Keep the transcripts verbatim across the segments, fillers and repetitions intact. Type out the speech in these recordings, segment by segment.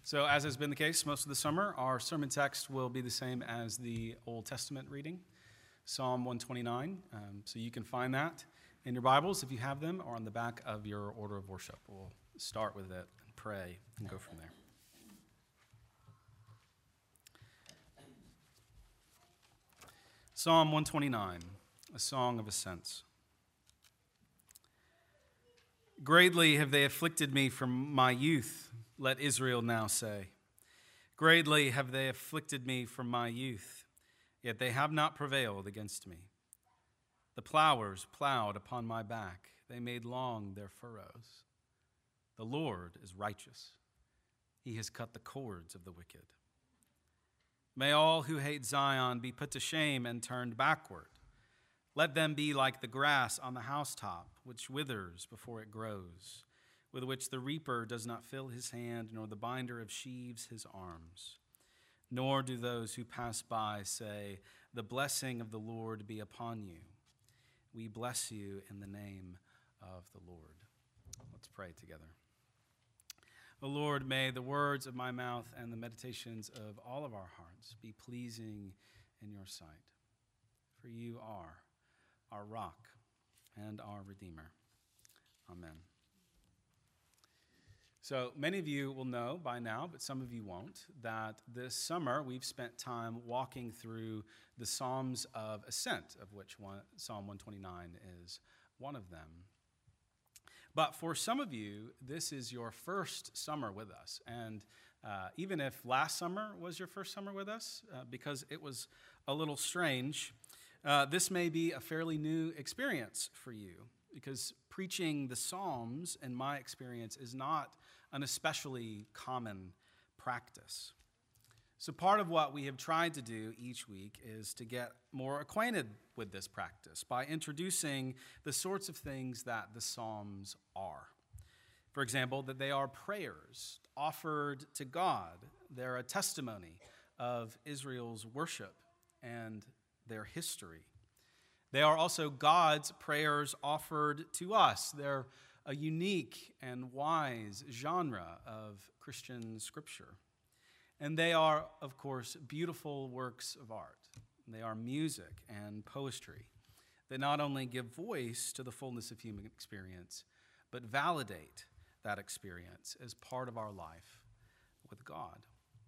So as has been the case most of the summer, our sermon text will be the same as the Old Testament reading, Psalm one twenty-nine. Um, so you can find that in your Bibles if you have them, or on the back of your order of worship. We'll start with it and pray and go from there. Psalm one twenty-nine, a song of ascents. Greatly have they afflicted me from my youth, let Israel now say. Greatly have they afflicted me from my youth, yet they have not prevailed against me. The plowers plowed upon my back, they made long their furrows. The Lord is righteous, he has cut the cords of the wicked. May all who hate Zion be put to shame and turned backward. Let them be like the grass on the housetop, which withers before it grows, with which the reaper does not fill his hand, nor the binder of sheaves his arms. Nor do those who pass by say, the blessing of the Lord be upon you. We bless you in the name of the Lord. Let's pray together. O Lord, may the words of my mouth and the meditations of all of our hearts be pleasing in your sight. For you are our rock and our Redeemer. Amen. So many of you will know by now, but some of you won't, that this summer we've spent time walking through the Psalms of Ascent, of which one, Psalm one twenty-nine is one of them. But for some of you, this is your first summer with us. And uh, even if last summer was your first summer with us, uh, because it was a little strange, uh, this may be a fairly new experience for you, because preaching the Psalms, in my experience, is not an especially common practice. So part of what we have tried to do each week is to get more acquainted with this practice by introducing the sorts of things that the Psalms are. For example, that they are prayers offered to God. They're a testimony of Israel's worship and their history. They are also God's prayers offered to us. They're a unique and wise genre of Christian scripture. And they are, of course, beautiful works of art. They are music and poetry that not only give voice to the fullness of human experience, but validate that experience as part of our life with God.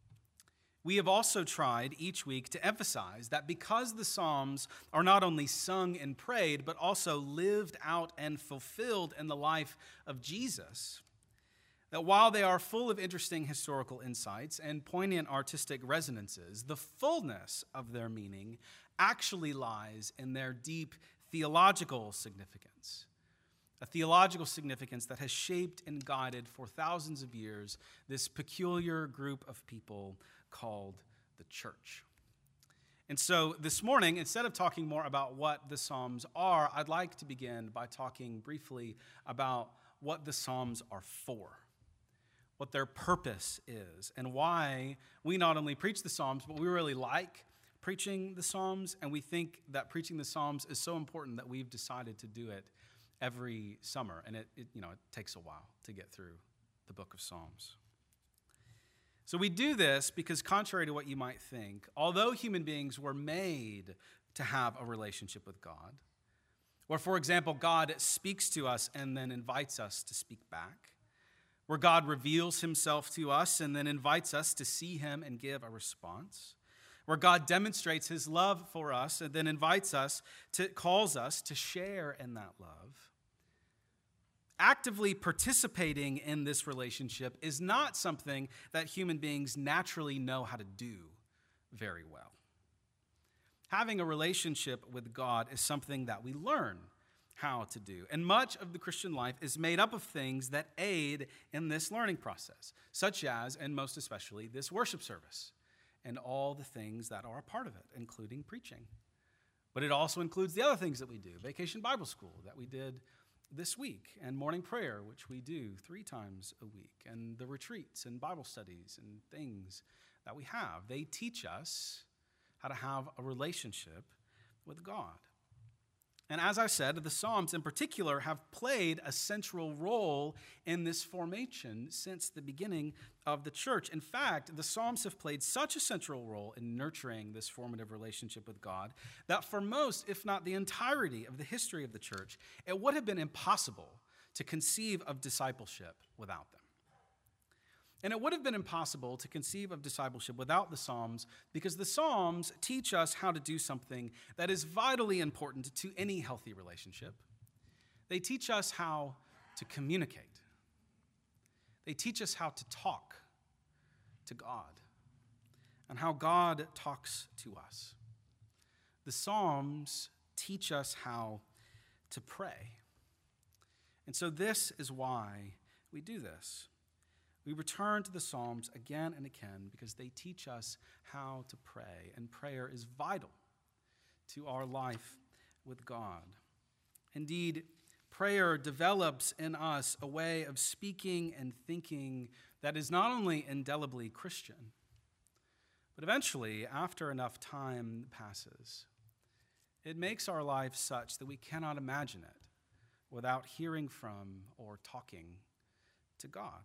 We have also tried each week to emphasize that because the Psalms are not only sung and prayed, but also lived out and fulfilled in the life of Jesus, that while they are full of interesting historical insights and poignant artistic resonances, the fullness of their meaning actually lies in their deep theological significance. A theological significance that has shaped and guided for thousands of years this peculiar group of people called the church. And so this morning, instead of talking more about what the Psalms are, I'd like to begin by talking briefly about what the Psalms are for, what their purpose is, and why we not only preach the Psalms, but we really like preaching the Psalms, and we think that preaching the Psalms is so important that we've decided to do it every summer. And it, it you know, it takes a while to get through the book of Psalms. So we do this because, contrary to what you might think, although human beings were made to have a relationship with God, where, for example, God speaks to us and then invites us to speak back, where God reveals himself to us and then invites us to see him and give a response, where God demonstrates his love for us and then invites us to, calls us to share in that love. Actively participating in this relationship is not something that human beings naturally know how to do very well. Having a relationship with God is something that we learn how to do. And much of the Christian life is made up of things that aid in this learning process, such as, and most especially, this worship service and all the things that are a part of it, including preaching. But it also includes the other things that we do, Vacation Bible School that we did this week, and morning prayer, which we do three times a week, and the retreats and Bible studies and things that we have. They teach us how to have a relationship with God. And as I said, the Psalms in particular have played a central role in this formation since the beginning of the church. In fact, the Psalms have played such a central role in nurturing this formative relationship with God that for most, if not the entirety of the history of the church, it would have been impossible to conceive of discipleship without them. And it would have been impossible to conceive of discipleship without the Psalms because the Psalms teach us how to do something that is vitally important to any healthy relationship. They teach us how to communicate. They teach us how to talk to God and how God talks to us. The Psalms teach us how to pray. And so this is why we do this. We return to the Psalms again and again because they teach us how to pray, and prayer is vital to our life with God. Indeed, prayer develops in us a way of speaking and thinking that is not only indelibly Christian, but eventually, after enough time passes, it makes our life such that we cannot imagine it without hearing from or talking to God.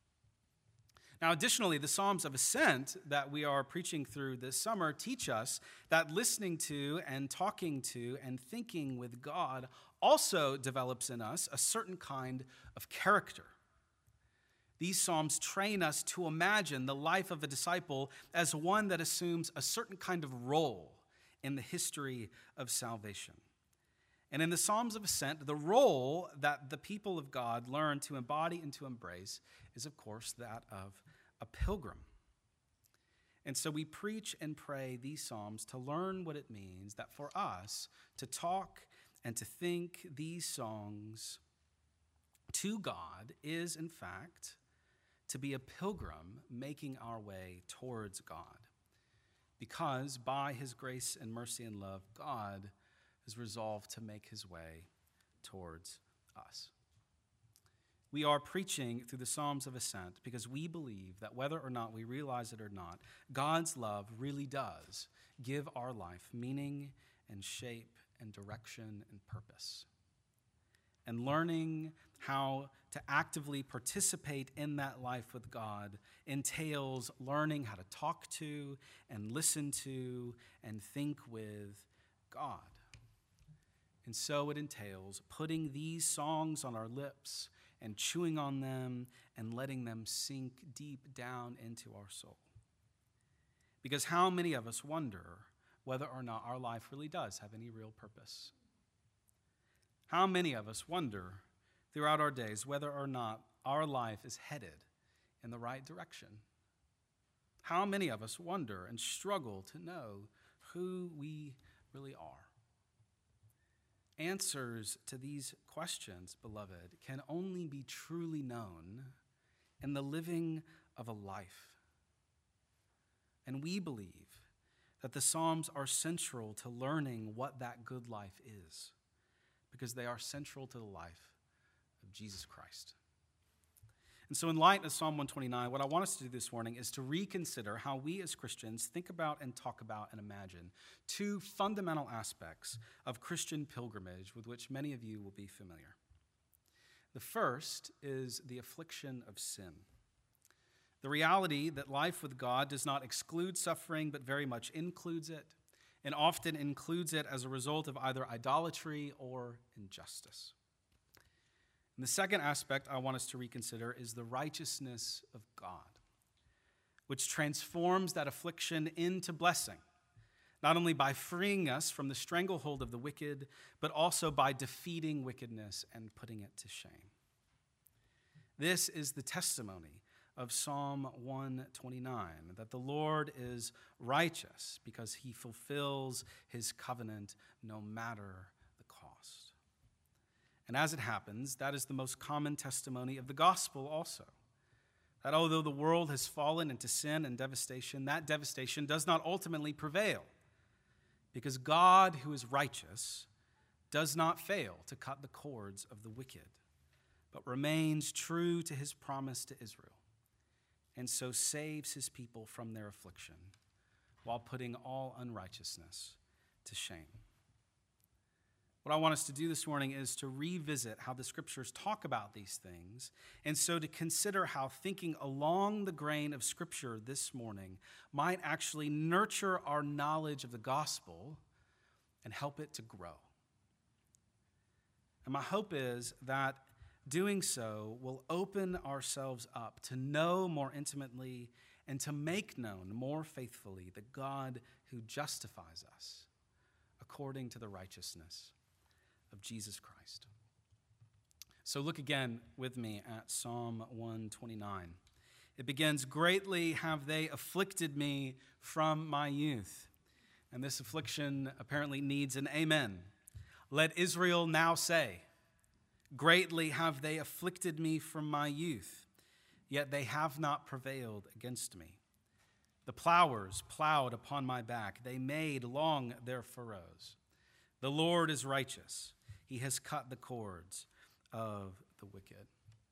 Now, additionally, the Psalms of Ascent that we are preaching through this summer teach us that listening to and talking to and thinking with God also develops in us a certain kind of character. These Psalms train us to imagine the life of a disciple as one that assumes a certain kind of role in the history of salvation. And in the Psalms of Ascent, the role that the people of God learn to embody and to embrace is, of course, that of a pilgrim. And so we preach and pray these Psalms to learn what it means that for us to talk and to think these songs to God is, in fact, to be a pilgrim making our way towards God. Because by his grace and mercy and love, God is resolved to make his way towards us. We are preaching through the Psalms of Ascent because we believe that whether or not we realize it or not, God's love really does give our life meaning and shape and direction and purpose. And learning how to actively participate in that life with God entails learning how to talk to and listen to and think with God. And so it entails putting these songs on our lips and chewing on them and letting them sink deep down into our soul. Because how many of us wonder whether or not our life really does have any real purpose? How many of us wonder throughout our days whether or not our life is headed in the right direction? How many of us wonder and struggle to know who we really are? Answers to these questions, beloved, can only be truly known in the living of a life. And we believe that the Psalms are central to learning what that good life is, because they are central to the life of Jesus Christ. And so in light of Psalm one twenty-nine, what I want us to do this morning is to reconsider how we as Christians think about and talk about and imagine two fundamental aspects of Christian pilgrimage with which many of you will be familiar. The first is the affliction of sin. The reality that life with God does not exclude suffering, but very much includes it, and often includes it as a result of either idolatry or injustice. And the second aspect I want us to reconsider is the righteousness of God, which transforms that affliction into blessing, not only by freeing us from the stranglehold of the wicked, but also by defeating wickedness and putting it to shame. This is the testimony of Psalm one twenty-nine, that the Lord is righteous because he fulfills his covenant no matter the cost. And as it happens, that is the most common testimony of the gospel also. That although the world has fallen into sin and devastation, that devastation does not ultimately prevail. Because God, who is righteous, does not fail to cut the cords of the wicked, but remains true to his promise to Israel, and so saves his people from their affliction, while putting all unrighteousness to shame. What I want us to do this morning is to revisit how the Scriptures talk about these things, and so to consider how thinking along the grain of Scripture this morning might actually nurture our knowledge of the gospel and help it to grow. And my hope is that doing so will open ourselves up to know more intimately and to make known more faithfully the God who justifies us according to the righteousness of Jesus Christ. So look again with me at Psalm one twenty-nine. It begins, "Greatly have they afflicted me from my youth." And this affliction apparently needs an amen. Let Israel now say, "Greatly have they afflicted me from my youth, yet they have not prevailed against me. The plowers plowed upon my back, they made long their furrows. The Lord is righteous, he has cut the cords of the wicked."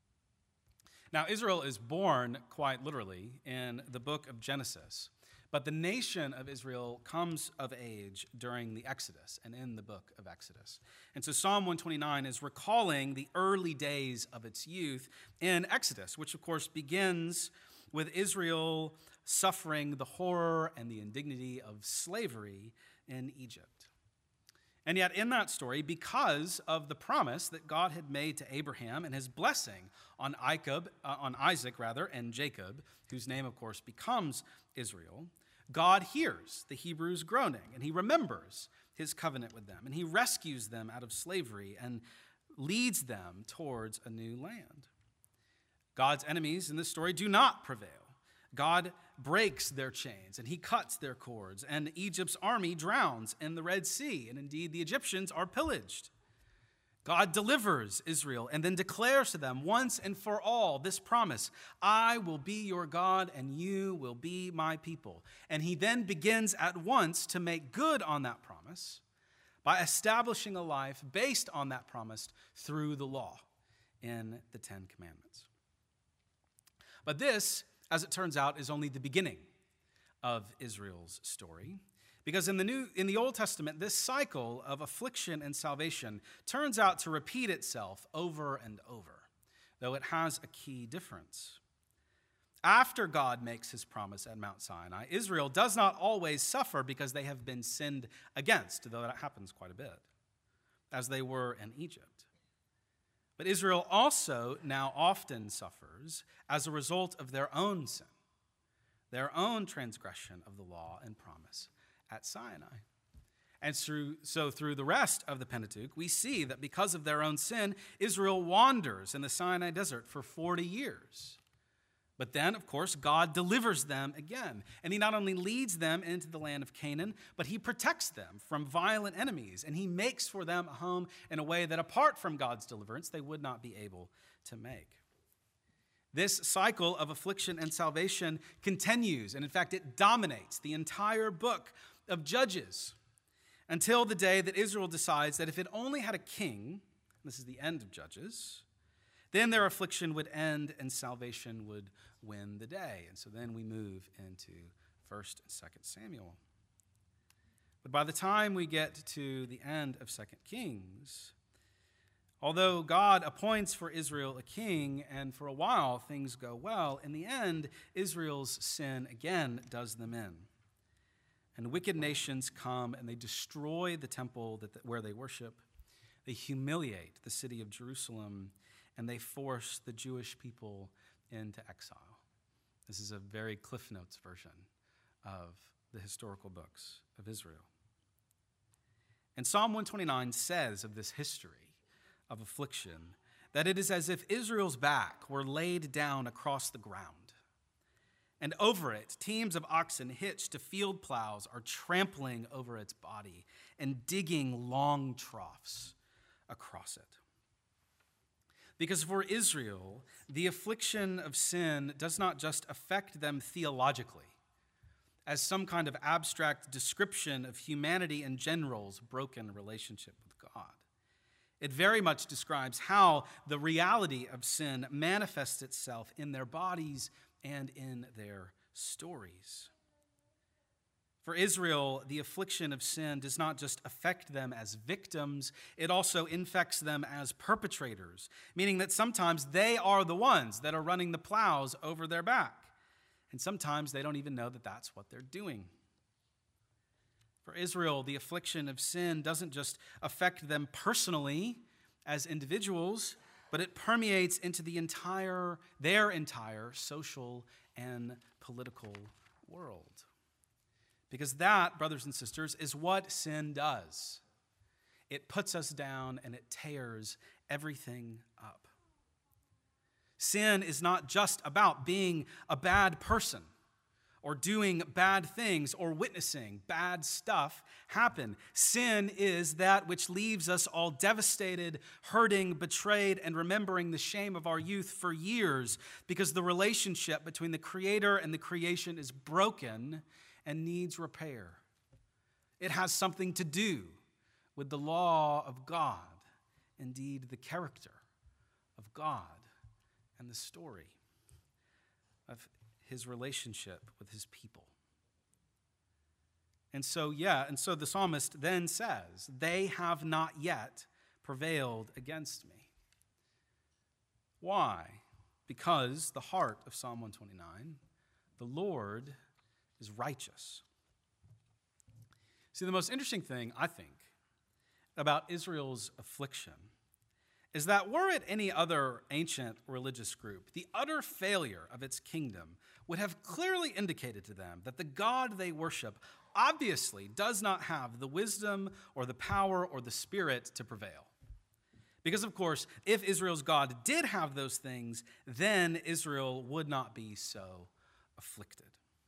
Now, Israel is born, quite literally, in the book of Genesis. But the nation of Israel comes of age during the Exodus and in the book of Exodus. And so Psalm one twenty-nine is recalling the early days of its youth in Exodus, which of course begins with Israel suffering the horror and the indignity of slavery in Egypt. And yet in that story, because of the promise that God had made to Abraham and his blessing on Jacob, uh, on Isaac rather, and Jacob, whose name of course becomes Israel, God hears the Hebrews groaning, and he remembers his covenant with them, and he rescues them out of slavery and leads them towards a new land. God's enemies in this story do not prevail. God breaks their chains, and he cuts their cords, and Egypt's army drowns in the Red Sea, and indeed the Egyptians are pillaged. God delivers Israel and then declares to them once and for all this promise, "I will be your God and you will be my people." And he then begins at once to make good on that promise by establishing a life based on that promise through the law in the Ten Commandments. But this, as it turns out, is only the beginning of Israel's story. Because in the New, in the Old Testament, this cycle of affliction and salvation turns out to repeat itself over and over, though it has a key difference. After God makes his promise at Mount Sinai, Israel does not always suffer because they have been sinned against, though that happens quite a bit, as they were in Egypt. But Israel also now often suffers as a result of their own sin, their own transgression of the law and promise at Sinai. And through, so through the rest of the Pentateuch, we see that because of their own sin, Israel wanders in the Sinai desert for forty years. But then, of course, God delivers them again. And he not only leads them into the land of Canaan, but he protects them from violent enemies. And he makes for them a home in a way that apart from God's deliverance, they would not be able to make. This cycle of affliction and salvation continues. And in fact, it dominates the entire book of Judges until the day that Israel decides that if it only had a king, this is the end of Judges, then their affliction would end and salvation would win the day. And so then we move into First and Second Samuel. But by the time we get to the end of Second Kings, although God appoints for Israel a king, and for a while things go well, in the end, Israel's sin again does them in. And wicked nations come and they destroy the temple that, where they worship. They humiliate the city of Jerusalem, and they force the Jewish people into exile. This is a very Cliff Notes version of the historical books of Israel. And Psalm one twenty-nine says of this history of affliction that it is as if Israel's back were laid down across the ground, and over it, teams of oxen hitched to field plows are trampling over its body and digging long troughs across it. Because for Israel, the affliction of sin does not just affect them theologically, as some kind of abstract description of humanity in general's broken relationship with God. It very much describes how the reality of sin manifests itself in their bodies and in their stories. For Israel, the affliction of sin does not just affect them as victims, it also infects them as perpetrators, meaning that sometimes they are the ones that are running the plows over their back. And sometimes they don't even know that that's what they're doing. For Israel, the affliction of sin doesn't just affect them personally as individuals, but it permeates into the entire, their entire social and political world. Because that, brothers and sisters, is what sin does. It puts us down and it tears everything up. Sin is not just about being a bad person or doing bad things or witnessing bad stuff happen. Sin is that which leaves us all devastated, hurting, betrayed, and remembering the shame of our youth for years because the relationship between the Creator and the creation is broken and needs repair. It has something to do with the law of God, indeed the character of God and the story of his relationship with his people. And so, yeah, and so the psalmist then says, they have not yet prevailed against me. Why? Because the heart of Psalm one twenty-nine, the Lord is righteous. See, the most interesting thing, I think, about Israel's affliction is that were it any other ancient religious group, the utter failure of its kingdom would have clearly indicated to them that the God they worship obviously does not have the wisdom or the power or the spirit to prevail. Because, of course, if Israel's God did have those things, then Israel would not be so afflicted.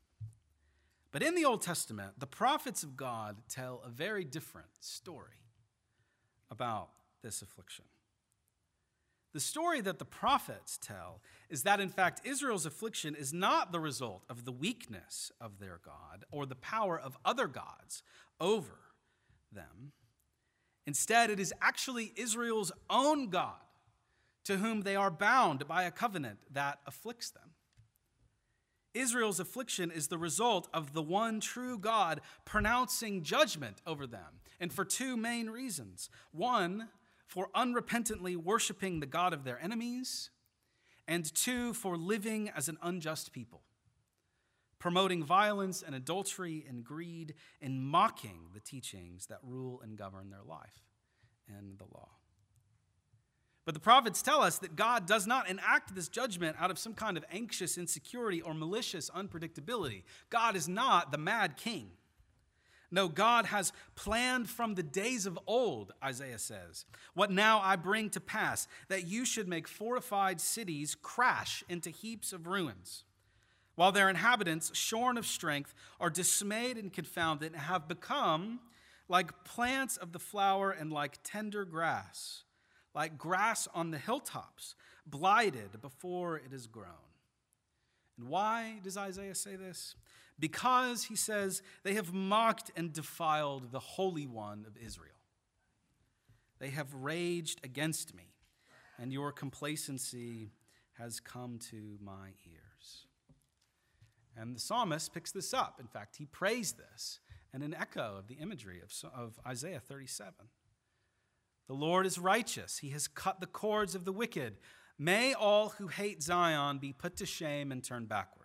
But in the Old Testament, the prophets of God tell a very different story about this affliction. The story that the prophets tell is that, in fact, Israel's affliction is not the result of the weakness of their God or the power of other gods over them. Instead, it is actually Israel's own God to whom they are bound by a covenant that afflicts them. Israel's affliction is the result of the one true God pronouncing judgment over them, and for two main reasons. One, for unrepentantly worshiping the God of their enemies, and two, for living as an unjust people, promoting violence and adultery and greed, and mocking the teachings that rule and govern their life and the law. But the prophets tell us that God does not enact this judgment out of some kind of anxious insecurity or malicious unpredictability. God is not the mad king. No, God has planned from the days of old, Isaiah says, what now I bring to pass, that you should make fortified cities crash into heaps of ruins, while their inhabitants, shorn of strength, are dismayed and confounded and have become like plants of the flower and like tender grass, like grass on the hilltops, blighted before it is grown. And why does Isaiah say this? Because, he says, they have mocked and defiled the Holy One of Israel. They have raged against me, and your complacency has come to my ears. And the psalmist picks this up. In fact, he prays this in an echo of the imagery of, of Isaiah thirty-seven. The Lord is righteous. He has cut the cords of the wicked. May all who hate Zion be put to shame and turn backward.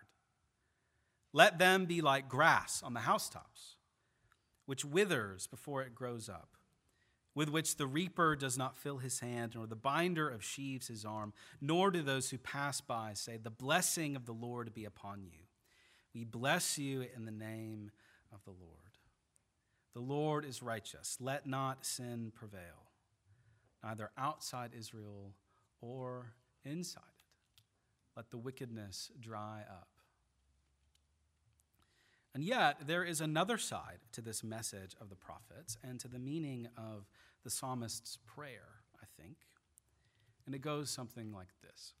Let them be like grass on the housetops, which withers before it grows up, with which the reaper does not fill his hand, nor the binder of sheaves his arm, nor do those who pass by say, the blessing of the Lord be upon you. We bless you in the name of the Lord. The Lord is righteous. Let not sin prevail, neither outside Israel or inside it. Let the wickedness dry up. And yet, there is another side to this message of the prophets and to the meaning of the psalmist's prayer, I think. And it goes something like this.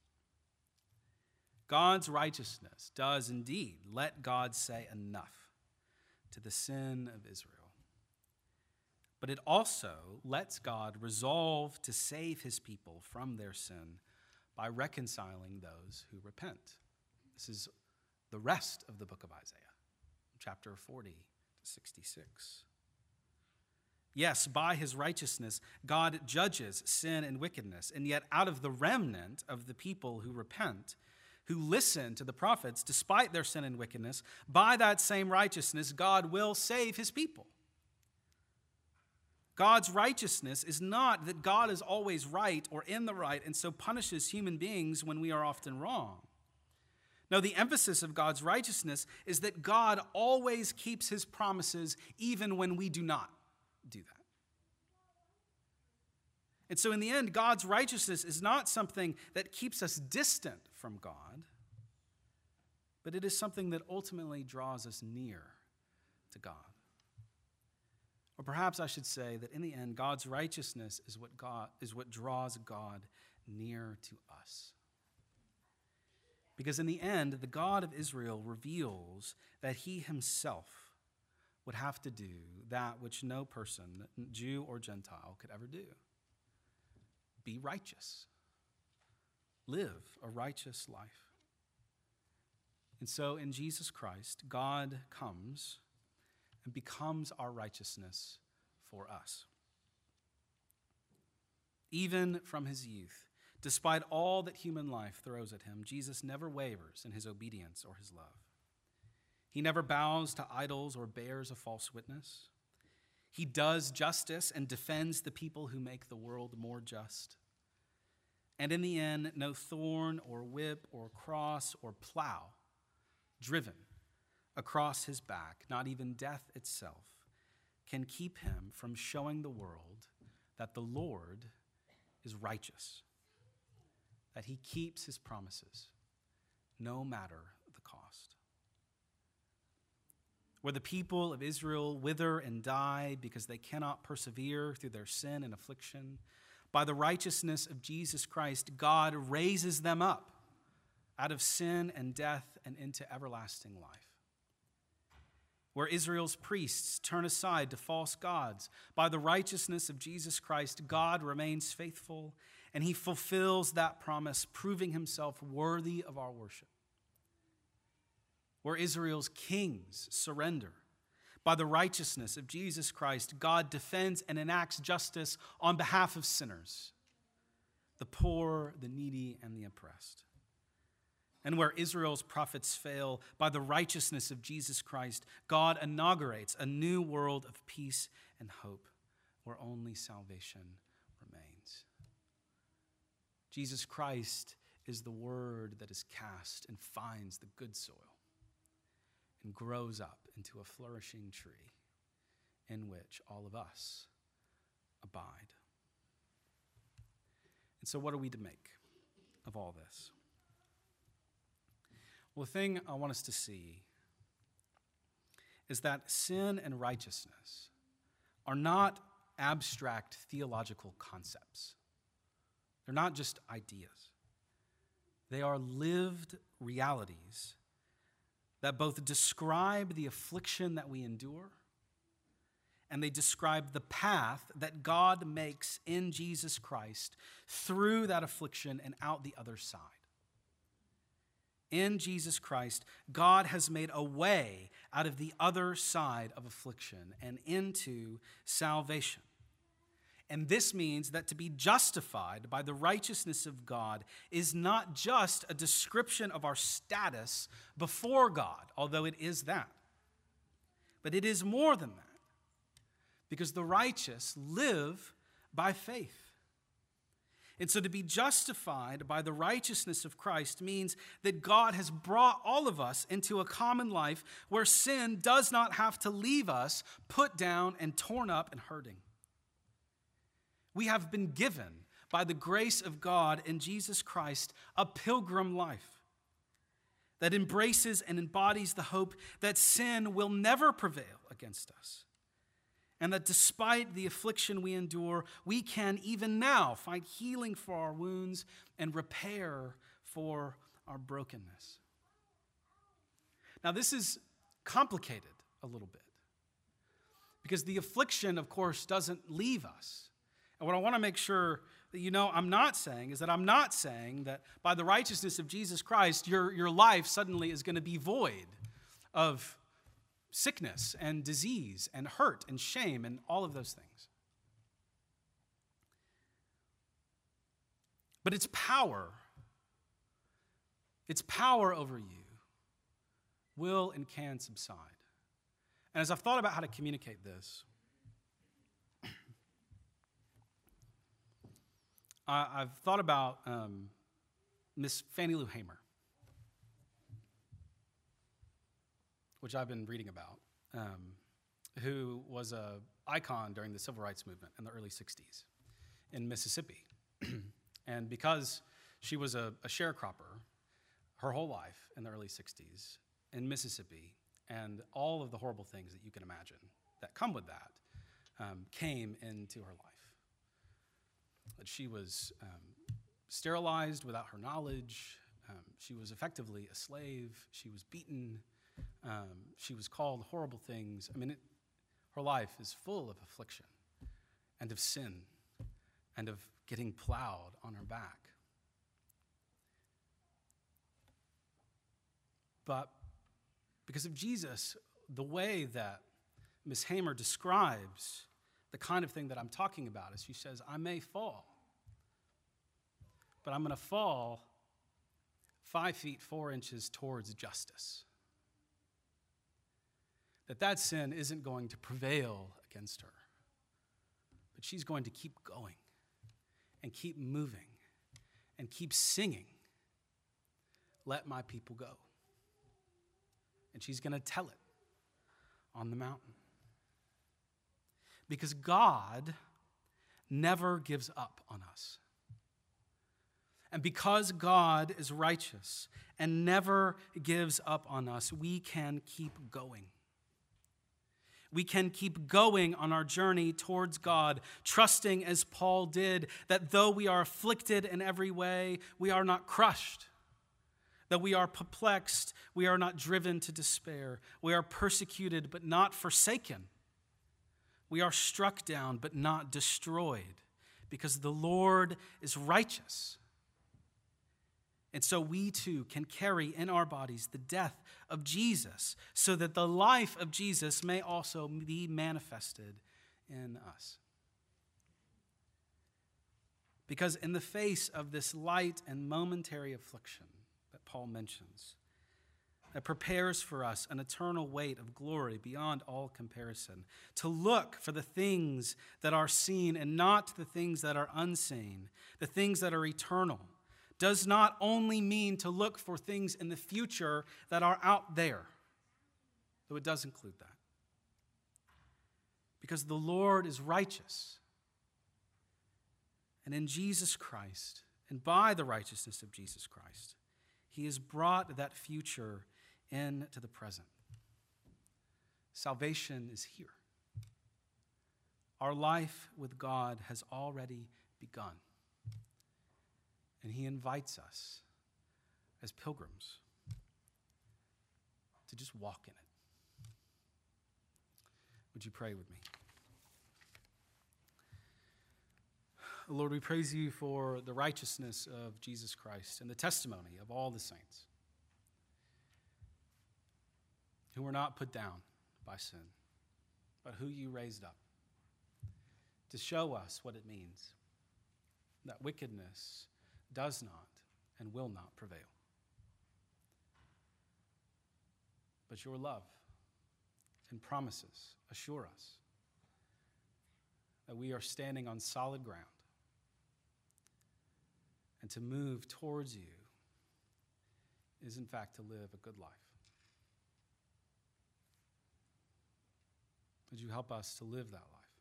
God's righteousness does indeed let God say enough to the sin of Israel. But it also lets God resolve to save his people from their sin by reconciling those who repent. This is the rest of the book of Isaiah, chapter forty sixty-six. Yes, by his righteousness, God judges sin and wickedness, and yet out of the remnant of the people who repent, who listen to the prophets despite their sin and wickedness, by that same righteousness, God will save his people. God's righteousness is not that God is always right or in the right and so punishes human beings when we are often wrong. No, the emphasis of God's righteousness is that God always keeps his promises even when we do not do that. And so in the end, God's righteousness is not something that keeps us distant from God, but it is something that ultimately draws us near to God. Or perhaps I should say that in the end, God's righteousness is what God is what draws God near to us. Because in the end, the God of Israel reveals that he himself would have to do that which no person, Jew or Gentile, could ever do. Be righteous. Live a righteous life. And so in Jesus Christ, God comes and becomes our righteousness for us. Even from his youth, despite all that human life throws at him, Jesus never wavers in his obedience or his love. He never bows to idols or bears a false witness. He does justice and defends the people who make the world more just. And in the end, no thorn or whip or cross or plow driven across his back, not even death itself, can keep him from showing the world that the Lord is righteous, that he keeps his promises no matter the cost. Where the people of Israel wither and die because they cannot persevere through their sin and affliction, by the righteousness of Jesus Christ, God raises them up out of sin and death and into everlasting life. Where Israel's priests turn aside to false gods, by the righteousness of Jesus Christ, God remains faithful, and he fulfills that promise, proving himself worthy of our worship. Where Israel's kings surrender, by the righteousness of Jesus Christ, God defends and enacts justice on behalf of sinners, the poor, the needy, and the oppressed. And where Israel's prophets fail, by the righteousness of Jesus Christ, God inaugurates a new world of peace and hope where only salvation remains. Jesus Christ is the word that is cast and finds the good soil and grows up into a flourishing tree in which all of us abide. And so what are we to make of all this? Well, the thing I want us to see is that sin and righteousness are not abstract theological concepts. They're not just ideas. They are lived realities that both describe the affliction that we endure and they describe the path that God makes in Jesus Christ through that affliction and out the other side. In Jesus Christ, God has made a way out of the other side of affliction and into salvation. And this means that to be justified by the righteousness of God is not just a description of our status before God, although it is that. But it is more than that, because the righteous live by faith. And so to be justified by the righteousness of Christ means that God has brought all of us into a common life where sin does not have to leave us put down and torn up and hurting. We have been given, by the grace of God in Jesus Christ, a pilgrim life that embraces and embodies the hope that sin will never prevail against us, and that despite the affliction we endure, we can even now find healing for our wounds and repair for our brokenness. Now, this is complicated a little bit, because the affliction, of course, doesn't leave us. And what I want to make sure that you know I'm not saying is that I'm not saying that by the righteousness of Jesus Christ, your, your life suddenly is going to be void of sickness and disease and hurt and shame and all of those things. But its power, its power over you will and can subside. And as I've thought about how to communicate this, I, I've thought about um, Miss Fannie Lou Hamer, which I've been reading about, um, who was an icon during the civil rights movement in the early sixties in Mississippi. And because she was a, a sharecropper her whole life in the early sixties in Mississippi, and all of the horrible things that you can imagine that come with that um, came into her life. That she was um, sterilized without her knowledge. Um, she was effectively a slave. She was beaten. Um, she was called horrible things. I mean, it, her life is full of affliction and of sin and of getting plowed on her back. But because of Jesus, the way that Miss Hamer describes the kind of thing that I'm talking about is she says, I may fall, but I'm going to fall five feet, four inches towards justice. That that sin isn't going to prevail against her, but she's going to keep going and keep moving and keep singing, let my people go. And she's going to tell it on the mountain. Because God never gives up on us. And because God is righteous and never gives up on us, we can keep going. We can keep going on our journey towards God, trusting as Paul did, that though we are afflicted in every way, we are not crushed. That we are perplexed, we are not driven to despair. We are persecuted, but not forsaken. We are struck down, but not destroyed, because the Lord is righteous. And so we too can carry in our bodies the death of Jesus, so that the life of Jesus may also be manifested in us. Because in the face of this light and momentary affliction that Paul mentions, that prepares for us an eternal weight of glory beyond all comparison, to look for the things that are seen and not the things that are unseen, the things that are eternal, does not only mean to look for things in the future that are out there, though it does include that. Because the Lord is righteous. And in Jesus Christ, and by the righteousness of Jesus Christ, he has brought that future into the present. Salvation is here. Our life with God has already begun. And he invites us as pilgrims to just walk in it. Would you pray with me? Lord, we praise you for the righteousness of Jesus Christ and the testimony of all the saints who were not put down by sin, but who you raised up to show us what it means that wickedness does not and will not prevail. But your love and promises assure us that we are standing on solid ground, and to move towards you is in fact to live a good life. Would you help us to live that life?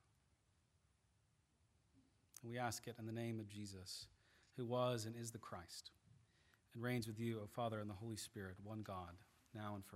And we ask it in the name of Jesus, who was and is the Christ, and reigns with you, O Father, and the Holy Spirit, one God, now and forever.